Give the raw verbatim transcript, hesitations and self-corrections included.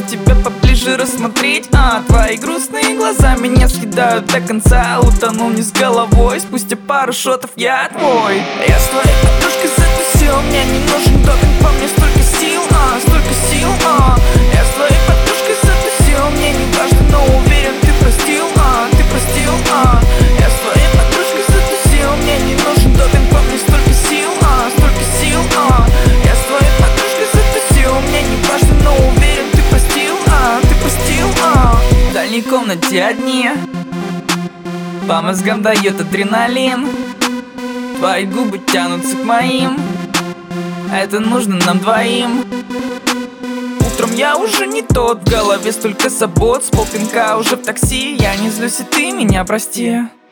тебя поближе рассмотреть. А твои грустные глаза меня съедают до конца. Утонул не с головой, спустя пару шотов я твой. Я с твоей подружкой затусил, мне не нужен допинг, по мне столько сил, а, столько сил, а. Я с твоей подружкой затусил, мне не важно, но уверен, ты простил, а, ты простил, а. Я с твоей подружкой затусил, мне не нужен допинг, по мне столько сил, а, столько сил, а. Я с твоей подружкой затусил, мне не важно, но уверен, ты простил, а, ты простил, а. В дальней комнате одни, по мозгам дает адреналин. Твои губы тянутся к моим, это нужно нам двоим. Утром я уже не тот, в голове столько забот. С полпинка уже в такси, я не злюсь, и ты меня прости.